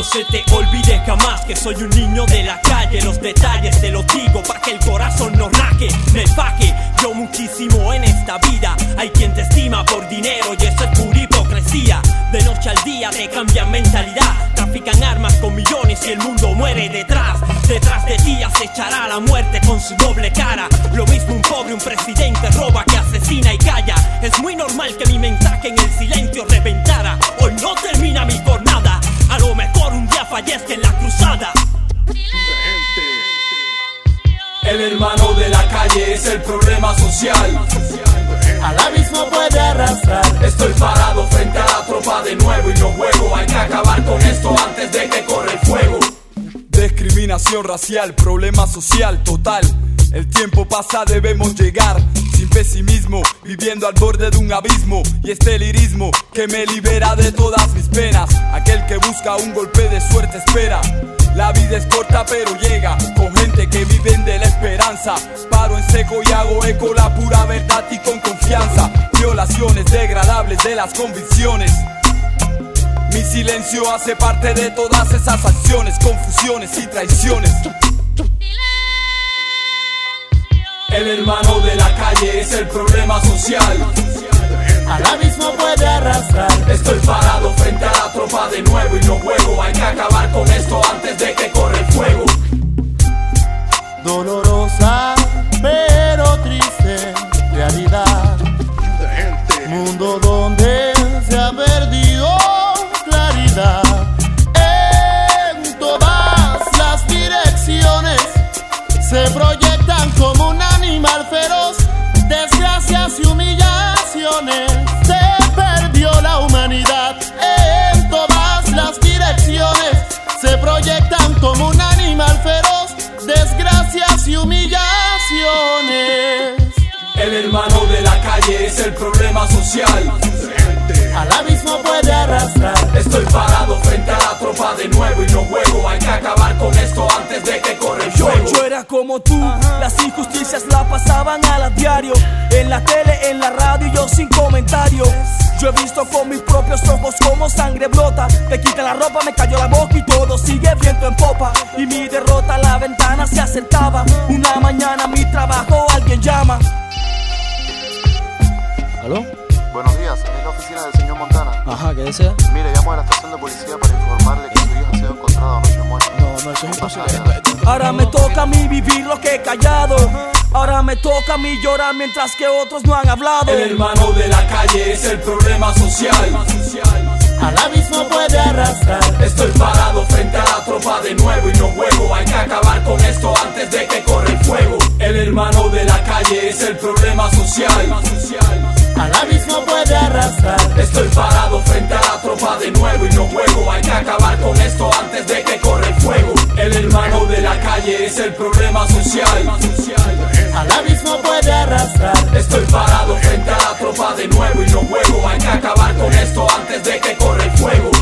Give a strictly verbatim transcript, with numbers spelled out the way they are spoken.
se te olvide jamás que soy un niño de la calle. Los detalles te los digo para que el corazón no raje. Me faje yo muchísimo en esta vida. Hay quien te estima por dinero y eso es pura hipocresía. De noche al día te cambian mentalidad. Trafican armas con millones y el mundo muere detrás. Detrás de ti acechará la muerte con su doble cara. Lo mismo un pobre, un presidente roba que asesina y calla. Es muy normal que mi mensaje en el silencio reventara. Hoy no termina mi jornada. A lo mejor un día fallezca en la cruzada. El hermano de la calle es el problema social. Al abismo puede arrastrar. Estoy parado frente a la tropa de nuevo y no juego. Hay que acabar con esto antes de que corra el fuego. Discriminación racial, problema social total. El tiempo pasa, debemos llegar sin pesimismo, viviendo al borde de un abismo. Y este lirismo que me libera de todas mis penas. Aquel que busca un golpe de suerte espera. La vida es corta pero llega, con gente que viven de la esperanza. Paro en seco y hago eco la pura verdad y con confianza. Violaciones degradables de las convicciones. Mi silencio hace parte de todas esas acciones, confusiones y traiciones. El hermano de la calle es el problema social. Al abismo puede arrastrar. Estoy parado frente a la tropa de nuevo y no juego. Hay que acabar con esto antes de que corra el fuego. Dolorosa pero triste realidad. Mundo donde se ha perdido claridad. En todas las direcciones se proyectan como un animal feroz. Desgracias y humillaciones. Se perdió la humanidad. En todas las direcciones se proyectan como un animal feroz. Desgracias y humillaciones. El hermano de la calle es el problema social. Al abismo puede arrastrar. Estoy parado frente a la tropa de nuevo y no juego. Hay que acabar con esto antes de que corra el fuego. Yo, yo era como tú, las injusticias la pasaban a la diario. En la tele, en la radio y yo sin comentario. Yo he visto con mis propios ojos como sangre brota. Te quita la ropa, me cayó la boca y todo sigue viento en popa. Y mi derrota a la ventana se acercaba. Una mañana mi trabajo alguien llama. ¿Aló? Buenos días, es la oficina del señor Montana. Ajá, ¿qué desea? Mire, llamo a la estación de policía para informarle que su hijo ha sido encontrado anoche muerto. No, no, eso es imposible. Ahora me toca a mí vivir lo que he callado. Ahora me toca a mí llorar mientras que otros no han hablado. El hermano de la calle es el problema social. Al abismo puede arrastrar. Estoy parado frente a la tropa de nuevo y no juego. Hay que acabar con esto antes de que corra el fuego. El hermano de la calle es el problema social. Al abismo puede arrastrar. Estoy parado frente a la tropa de nuevo y no juego. Hay que acabar con esto antes de que corra el fuego. El hermano de la calle es el problema social. Al abismo puede arrastrar. Estoy parado frente a la tropa de nuevo y no juego. Hay que acabar con esto antes de que corra el fuego.